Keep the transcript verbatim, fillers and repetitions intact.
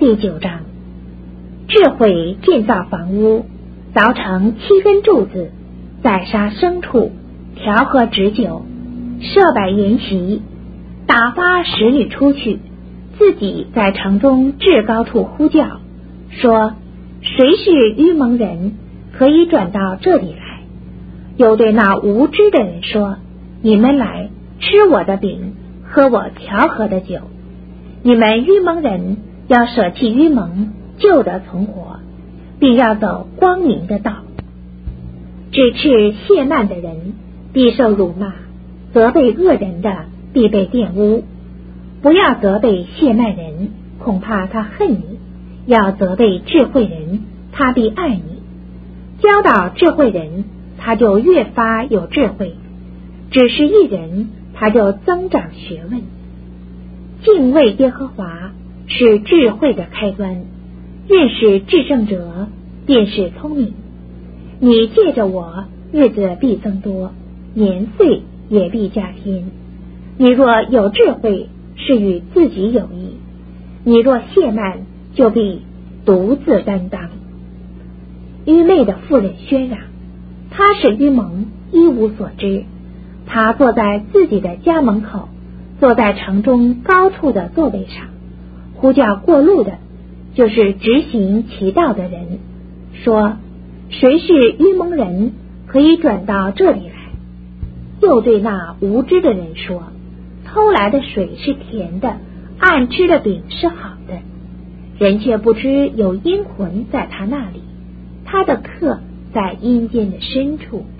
第九章，智慧建造房屋，凿成七根柱子，宰杀牲畜，调和旨酒，设摆筵席，打发使女出去，自己在城中至高处呼叫，说：谁是愚蒙人，可以转到这里来？又对那无知的人说：你们来吃我的饼，喝我调和的酒。你们愚蒙人要舍弃愚蒙，救得存活，并要走光明的道。指斥亵慢的人必受辱骂，责备恶人的必被玷污。不要责备亵慢人，恐怕他恨你；要责备智慧人，他必爱你。教导智慧人，他就越发有智慧；只是一人，他就增长学问。敬畏耶和华是智慧的开端，认识至圣者便是聪明。你借着我，日子必增多，年岁也必加添。你若有智慧，是与自己有益；你若懈慢，就必独自担当。愚昧的妇人喧嚷，她是愚蒙，一无所知。她坐在自己的家门口，坐在城中高处的座位上，呼叫过路的，就是直行其道的人，说：谁是愚蒙人，可以转到这里来？又对那无知的人说：偷来的水是甜的，暗吃的饼是好的，人却不知有阴魂在他那里，他的客在阴间的深处。